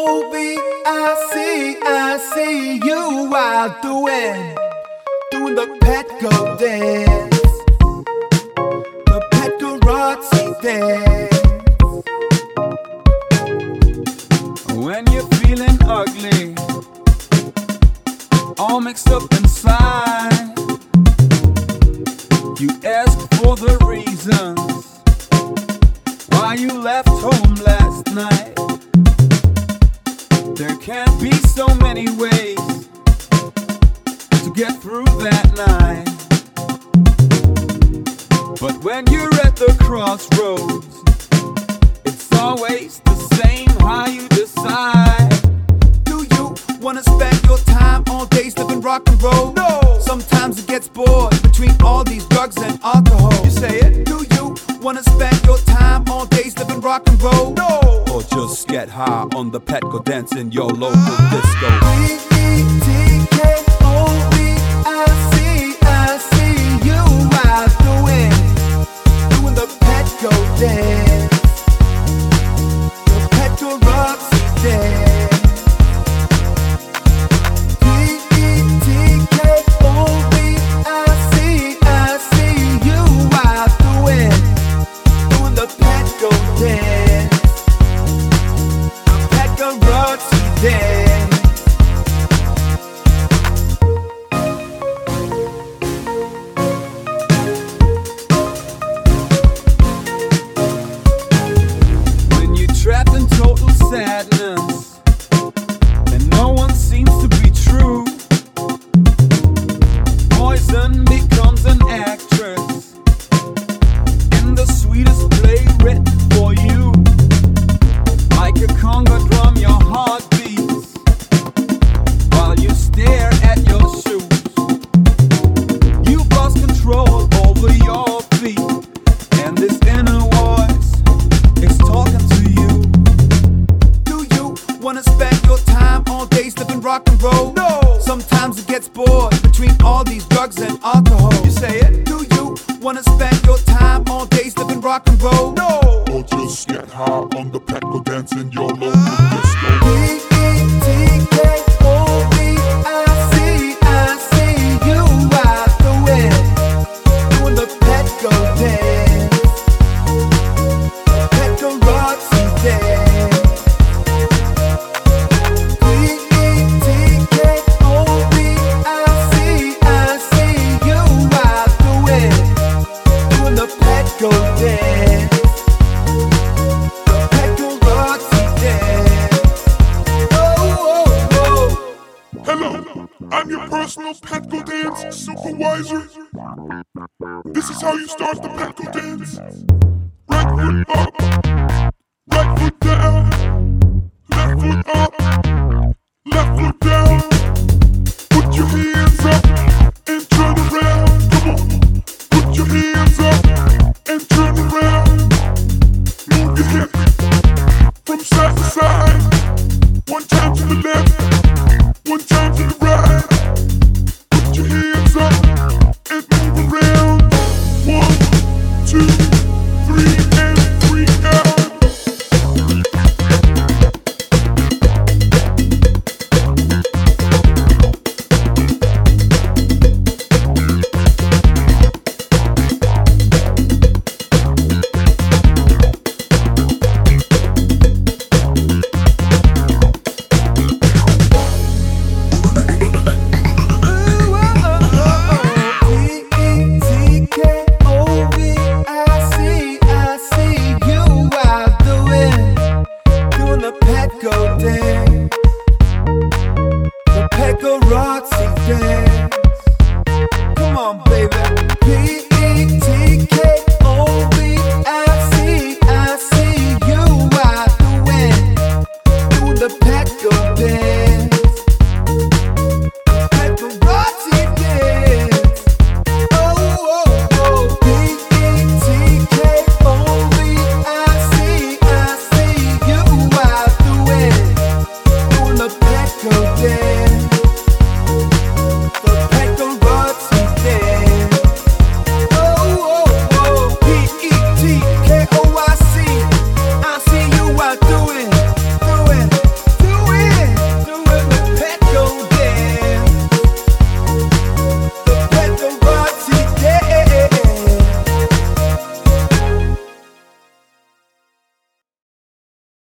I see you out doing the Petco dance, the Petco dance. When you're feeling ugly, all mixed up inside, you ask for the reasons why you left home last night. There can't be so many ways to get through that night. But when you're at the crossroads, it's always the same how you decide. Do you wanna spend your time all days living rock and roll? No! Sometimes it gets bored between all these drugs and alcohol. You say it? Do you wanna spend your time all days living rock and roll? No! Or just get high on the Petco dance in your local disco. I see you out doing the Petco dance, the Petco Roxy dance. I see you out doing the Petco dance, the Petco Roxy dance. Trapped in total sadness, and no one seems to be true. Poison becomes an actress in the sweetest play written for you. Like a conga drum, your heart beats while you stare at your shoes. You've lost control over your feet, and this inner voice is talking to you. Wanna spend your time all days living rock and roll? No! Sometimes it gets bored between all these drugs and alcohol. You say it? Do you wanna spend your time all days living rock and roll? No! Or just get high on the Petco dance in your local disco. I see you out doing the Petco dance, the Petco Roxy dance. I see you out doing the Petco dance, the Petco Roxy dance. Oh. Hello, I'm your personal Petco dance supervisor. This is how you start the Petco dance. Right foot up, right foot down, left foot up, left foot down. Put your hands up and turn around. Come on, put your hands up and turn around. Move your hips from side to side. One time to the left, one time to the right. Put your hands up and move around. 1, 2, 3, and 3 out. I see you out doing the Petco dance, the Petco Roxy dance. Come on, baby. I see you out doing the Petco dance, the Petco Roxy dance. I see you out doing the Petco dance, the Petco Roxy dance. Petco, I see you out